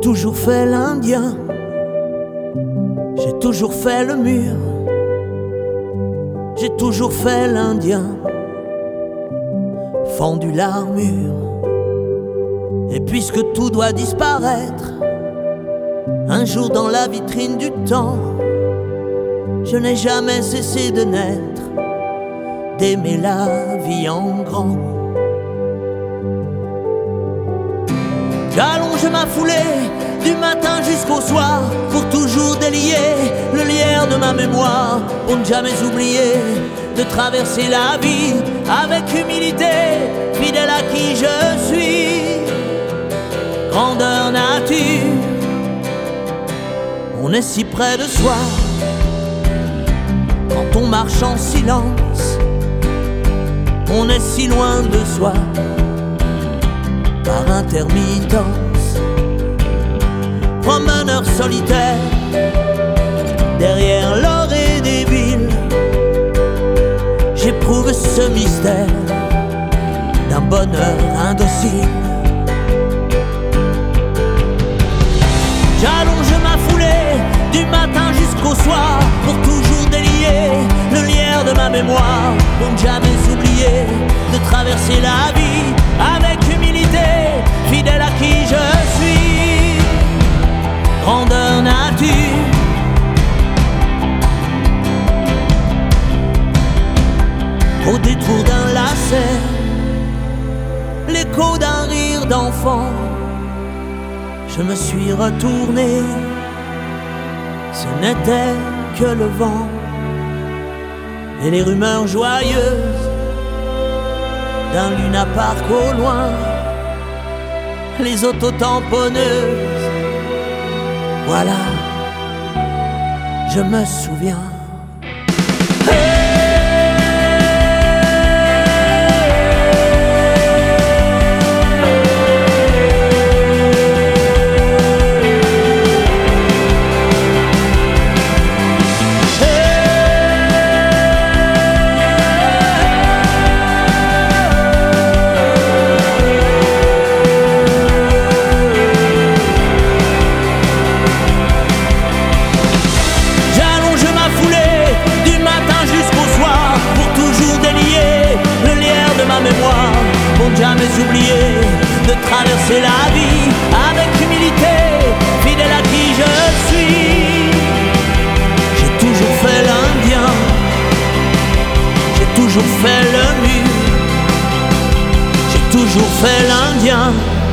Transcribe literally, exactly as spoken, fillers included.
toujours fait l'Indien, j'ai toujours fait le mur, j'ai toujours fait l'Indien, fendu l'armure. Et puisque tout doit disparaître, un jour dans la vitrine du temps, je n'ai jamais cessé de naître, d'aimer la vie en grand. J'allonge ma foulée du matin jusqu'au soir pour toujours délier le lierre de ma mémoire, pour ne jamais oublier de traverser la vie avec humilité, fidèle à qui je suis. Grandeur nature, on est si près de soi quand on marche en silence, on est si loin de soi par intermittence. Promeneur solitaire derrière l'orée des villes, j'éprouve ce mystère d'un bonheur indocile. J'allonge ma foulée du matin jusqu'au soir pour toujours délier le lierre de ma mémoire, pour ne jamais oublier de traverser la vie avec humilité, fidèle à qui je suis. Grandeur nature, au détour d'un lacet, l'écho d'un rire d'enfant, je me suis retourné, ce n'était que le vent et les rumeurs joyeuses d'un Luna Park au loin, les autotamponneuses. Voilà, je me souviens. Pour ne jamais oublier de traverser la vie avec humilité, fidèle à qui je suis. J'ai toujours fait l'Indien, j'ai toujours fait le mur, j'ai toujours fait l'Indien.